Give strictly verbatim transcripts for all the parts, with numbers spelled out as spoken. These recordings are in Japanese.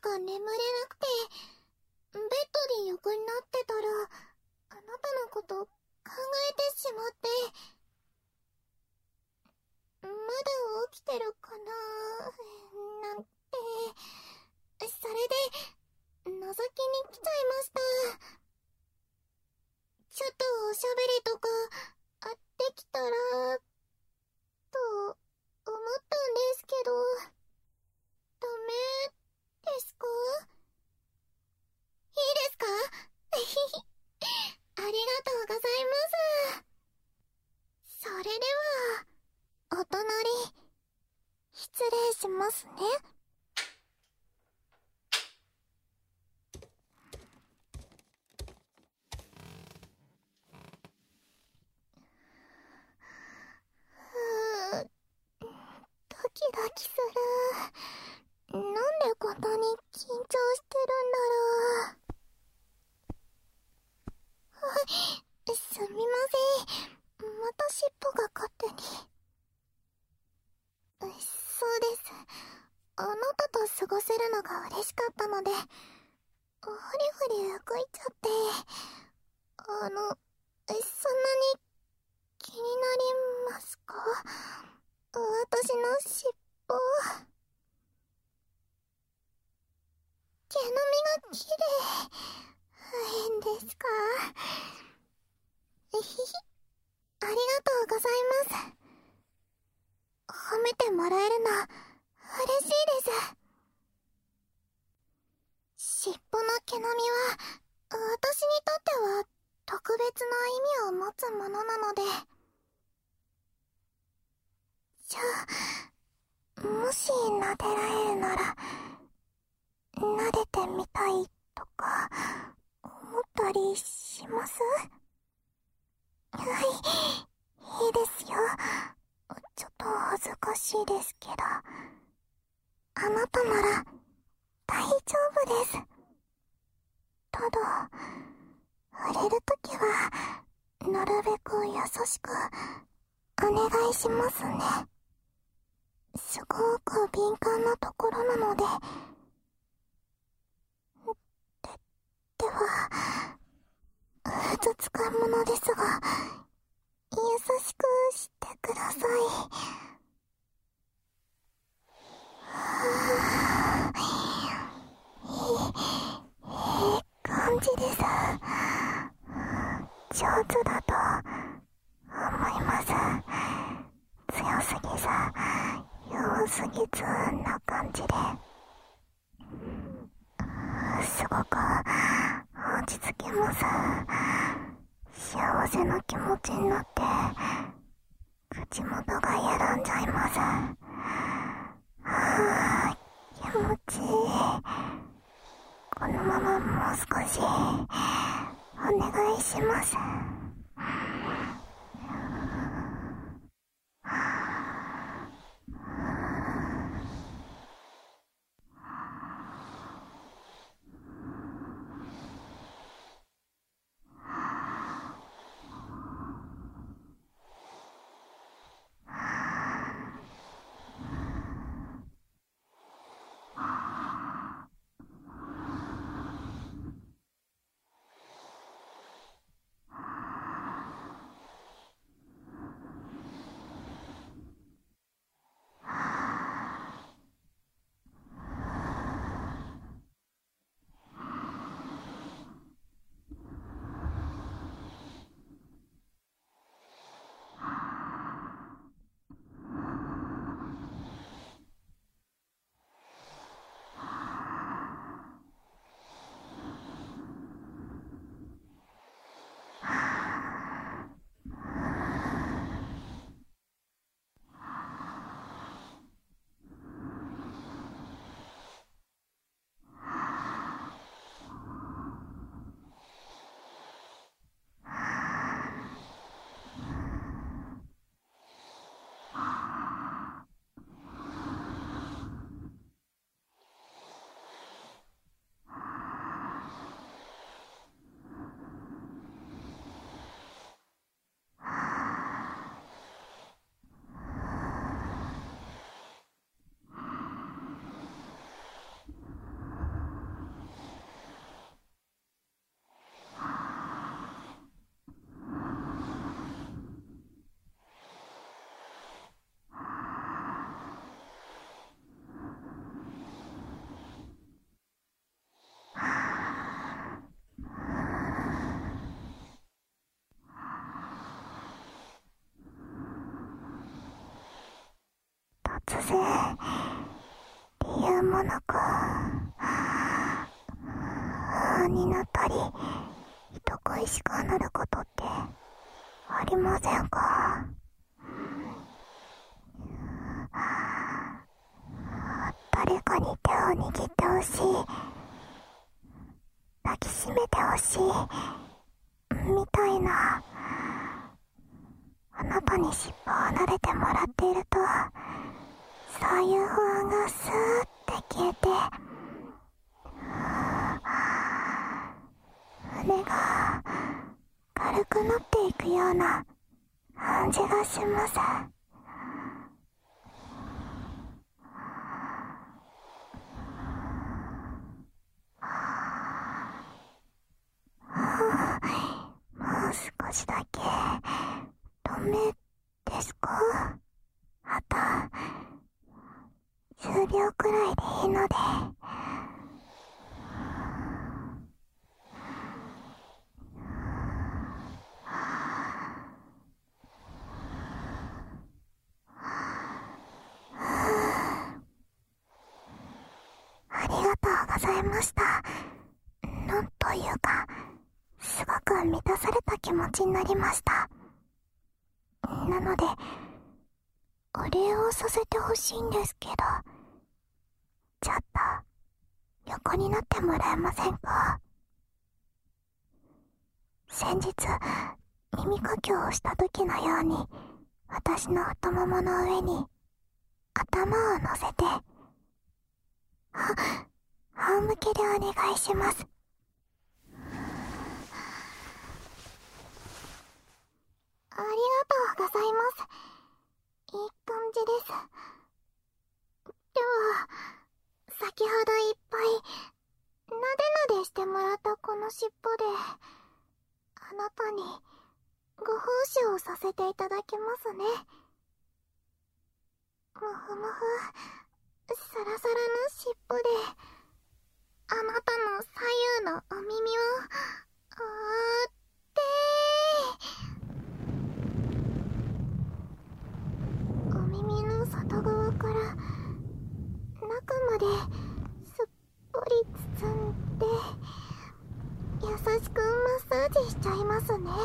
か眠れなくて、ベッドで横になってたら、あなたのこと考えてしまって、まだ起きてるかななんて、それで、覗きに来ちゃいました。ちょっとおしゃべりとか、あってきたら、と、思ったんですけど、ダメですか？いいですか？ありがとうございます。それでは、お隣、失礼しますね。ふぅ、ドキドキする。なんでこんなに緊張してるんだろう。すみません。また尻尾が勝手に。そうです。あなたと過ごせるのが嬉しかったので、ふりふり動いちゃって、あの、そんなに気になりますか？私の尻尾。毛並みが綺麗。変ですか？えひひ。ありがとうございます。褒めてもらえるの、嬉しいです。尻尾の毛並みは、私にとっては、特別な意味を持つものなので。じゃあ、もし撫でられるなら、撫でてみたいとか、思ったりします？はい、いいですよ。ちょっと恥ずかしいですけど、あなたなら大丈夫です。ただ、触れるときは、なるべく優しくお願いしますね。すごく敏感なところなので。で、では、ふつつか者ですが、優しくしてください。はぁ、いい、いい感じです。上手だと思います。強すぎず、弱すぎずな感じで。すごく落ち着きます。幸せな気持ちになって口元が緩んじゃいます。はぁ、気持ちいい。このままもう少しお願いします。 突然理由もなく不安になったり人恋しくなることってありませんか？誰かに手を握ってほしい、抱きしめてほしいみたいな。あなたに尻尾を撫でてもらっていると、そういう不安がスーって消えて、胸が軽くなっていくような感じがします。もう少しだけダメですか？あとじゅうびょうくらいでいいので。ありがとうございました。なんというか、すごく満たされた気持ちになりました。なので、お礼をさせてほしいんですけど、ちょっと横になってもらえませんか？先日、耳かきをした時のように、私の太ももの上に頭を乗せて、は、仰向けでお願いします。ありがとうございます。いい感じです。では、先ほどいっぱいなでなでしてもらったこの尻尾で、あなたにご奉仕をさせていただきますね。もふもふ、サラサラの尻尾で、あなたの左右のお耳を、覆って、お耳の外側から中まですっぽり包んで、優しくマッサージしちゃいますね。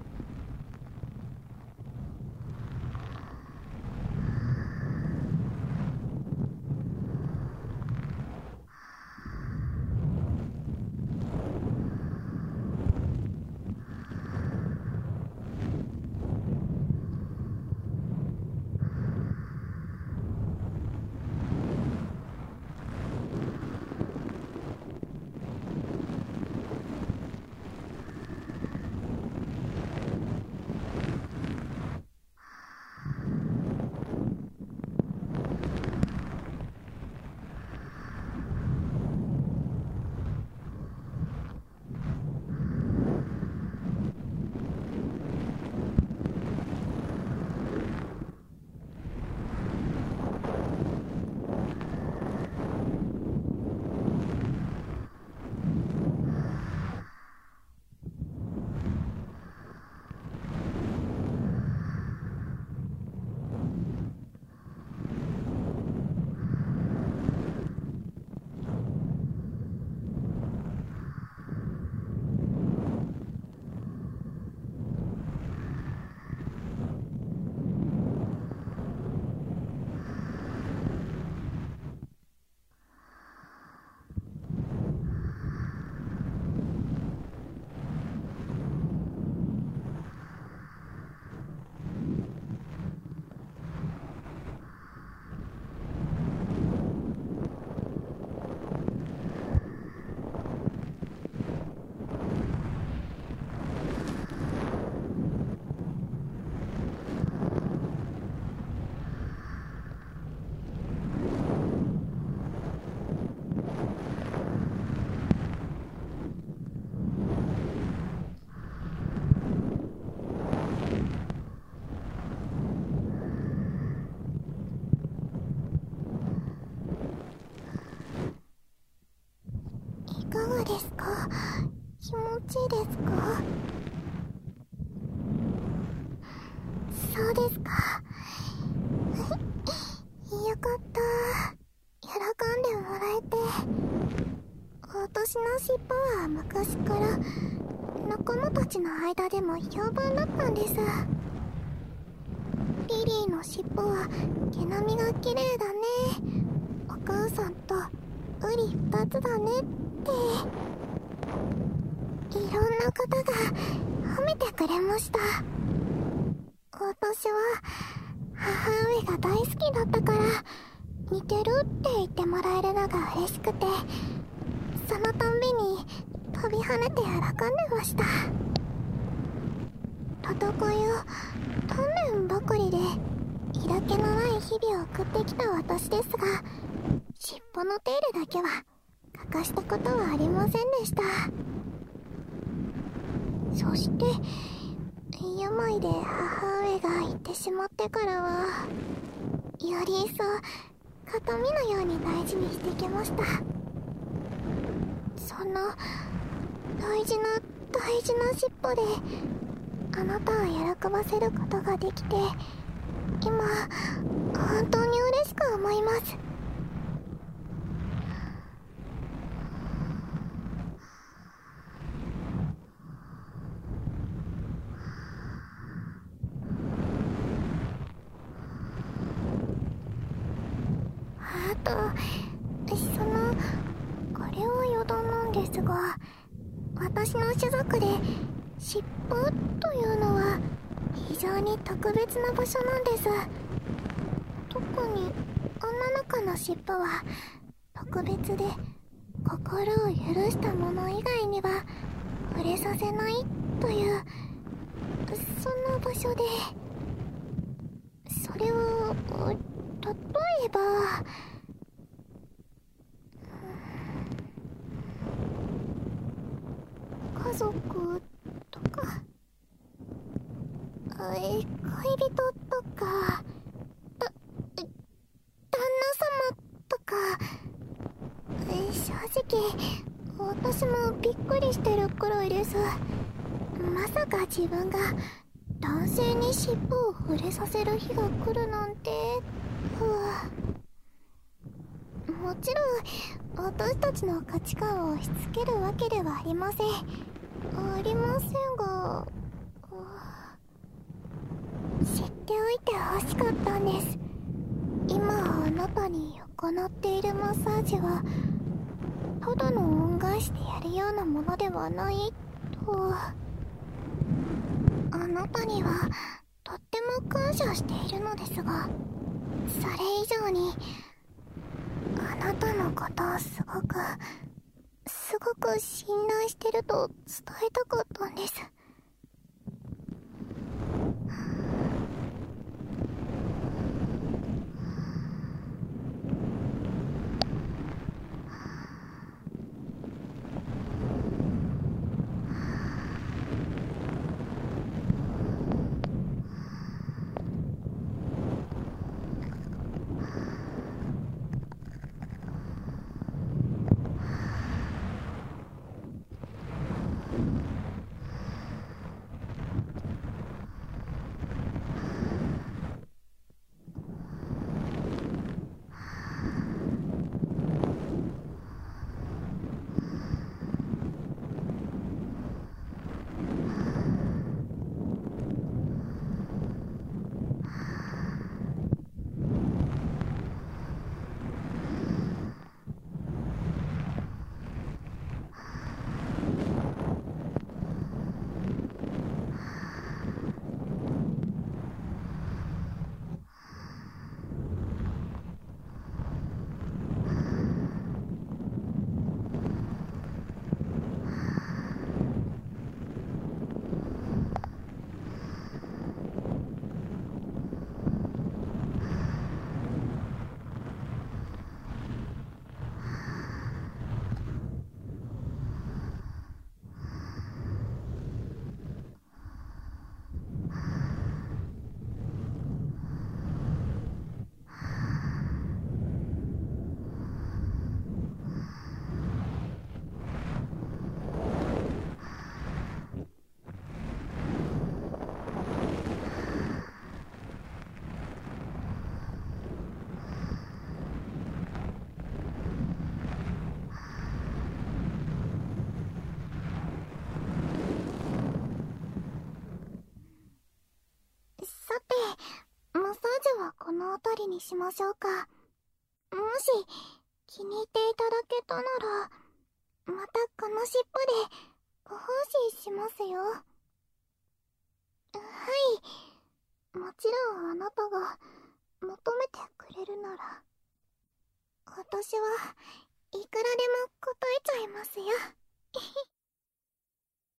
ですか？気持ちいいですか？そうですか。よ私の尻尾は昔から仲間たちの間でも評判だったんです。リリーの尻尾は毛並みが綺麗だね、お母さんとウリ二つだねって、いろんな方が褒めてくれました。私は母上が大好きだったから似てるって言ってもらえるのが嬉しくて、そのたんびに飛び跳ねて喜んでました。戦いを鍛錬ばかりで色気のない日々を送ってきた私ですが、尻尾の手入れだけは欠かしたことはありませんでした。そして病で母上が行ってしまってからは、より一層形見のように大事にしてきました。そんな大事な大事な尻尾であなたを喜ばせることができて、今本当に嬉しく思います。あと、そのこれは余談なんですが、私の種族で尻尾というのは非常に特別な場所なんです。特に女の子の尻尾は特別で、心を許したもの以外には触れさせないという、そんな場所で、それを例えば家族とか、え恋人とか、だ旦那様とか、え正直私もびっくりしてるくらいです。まさか自分が男性に尻尾を触れさせる日が来るなんて。もちろん私たちの価値観を押し付けるわけではありませんありませんが、知っておいてほしかったんです。今あなたに行っているマッサージはただの恩返しでやるようなものではないと。あなたにはとっても感謝しているのですが、それ以上にあなたのことをすごくすごく信頼してると伝えたかったんです。 の辺りにしましょうか。もし気に入っていただけたなら、またこの尻尾でご奉仕しますよ。はい、もちろんあなたが求めてくれるなら、私はいくらでも答えちゃいますよ。